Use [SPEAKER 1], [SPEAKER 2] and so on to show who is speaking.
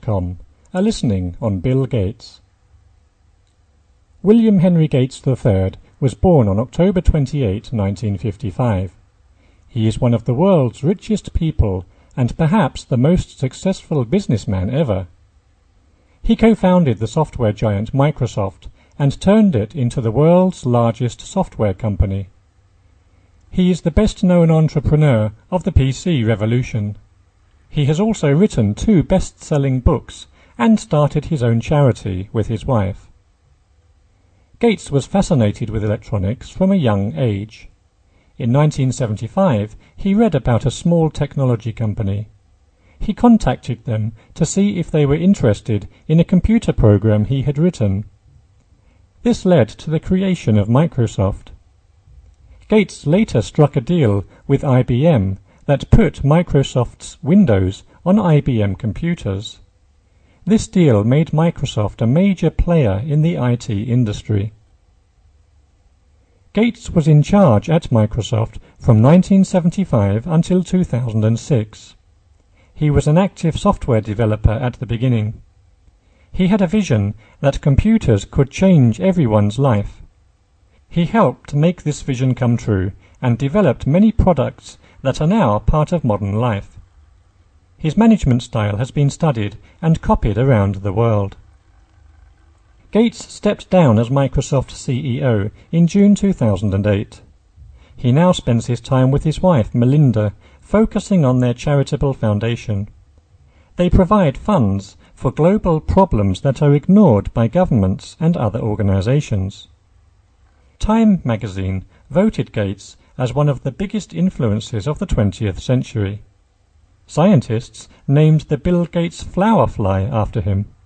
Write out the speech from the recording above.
[SPEAKER 1] Gates.com, a listening on Bill Gates. William Henry Gates III was born on October 28, 1955. He is one of the world's richest people and perhaps the most successful businessman ever. He co-founded the software giant Microsoft and turned it into the world's largest software company. He is the best-known entrepreneur of the PC revolution. He has also written 2 best-selling books and started his own charity with his wife. Gates was fascinated with electronics from a young age. In 1975, he read about a small technology company. He contacted them to see if they were interested in a computer program he had written. This led to the creation of Microsoft. Gates later struck a deal with IBM that put Microsoft's Windows on IBM computers. This deal made Microsoft a major player in the IT industry. Gates was in charge at Microsoft from 1975 until 2006. He was an active software developer at the beginning. He had a vision that computers could change everyone's life. He helped make this vision come true and developed many products that are now part of modern life. His management style has been studied and copied around the world. Gates stepped down as Microsoft CEO in June 2008. He now spends his time with his wife, Melinda, focusing on their charitable foundation. They provide funds for global problems that are ignored by governments and other organizations. Time magazine voted Gates as one of the biggest influences of the 20th century. Scientists named the Bill Gates flower fly after him.